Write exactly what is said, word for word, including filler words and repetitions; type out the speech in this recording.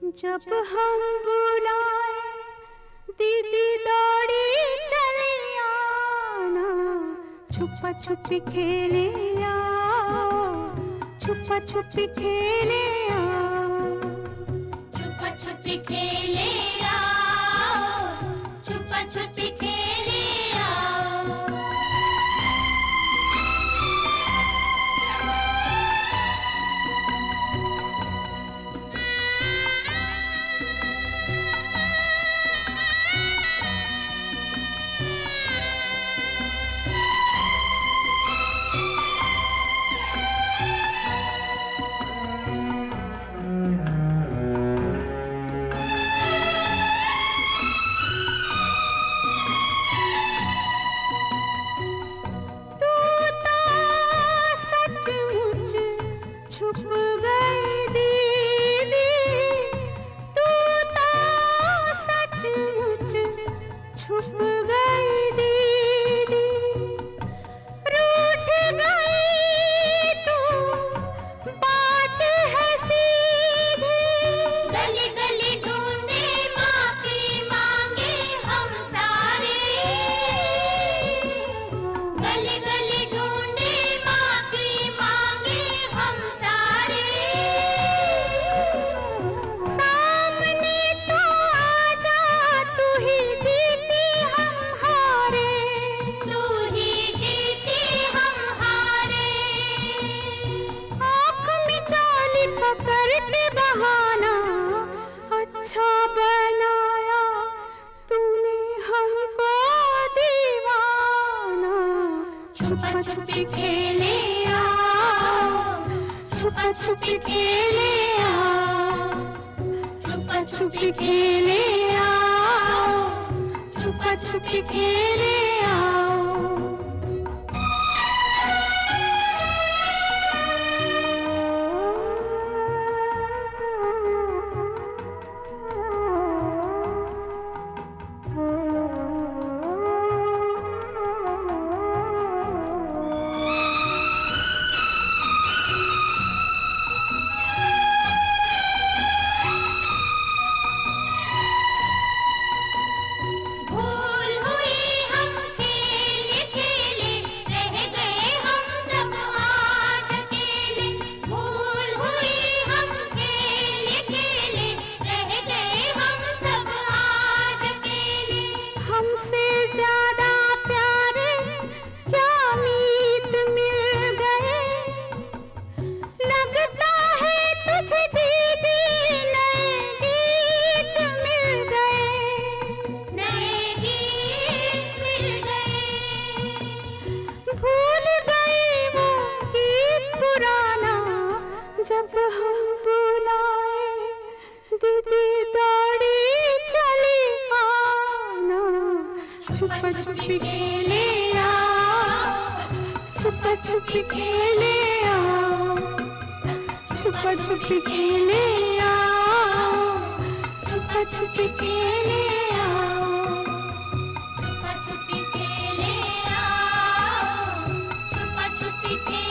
जब हम बुलाए दीदी दौड़ी चली आना, छुपा छुपी खेले आओ, छुपा छुपी खेले आओ, छुपा छुपी खेले आओ, छुपा छुपी खेले आओ। छुप गई दीदी, तू तो सचमुच छुप गई दीदी, रूठ गई तू बात है सीधी, गली गली ढूंढे माफी मांगे हम सारे, गली गली ढूंढे माफी मांगे हम सारे, सामने तो आजा तू ही जीती हम हारे, तू ही जीती हम हारे। आँख में चाली पकड़ते बहाना अच्छा बनाया तूने हमको दीवाना, छुपा छुपी खेले आओ, छुपा छुपी खेले आओ, छुपा छुपी खेले आओ, छुपा छुपी खेले आओ। भूल हुई हम खेले खेले, रह गए हम सब आज अकेले, भूल हुई हम खेले खेले, रह गए हम सब आज अकेले। हमसे ज्यादा प्यारे क्या मीत मिल गए, लगता है तुझे दीदी नए गीत मिल गए, नए गीत मिल गए, भूल गई वो गीत पुराना, जब हम बुलाए दीदी दौड़ी चली आना, छुपा छुपी खेले आओ, छुपा छुपी खेले आओ, छुपा छुपी खेले आओ, छुपा छुपी खेले आओ, छुपा छुपी खेले आओ, छुपा छुपी खेले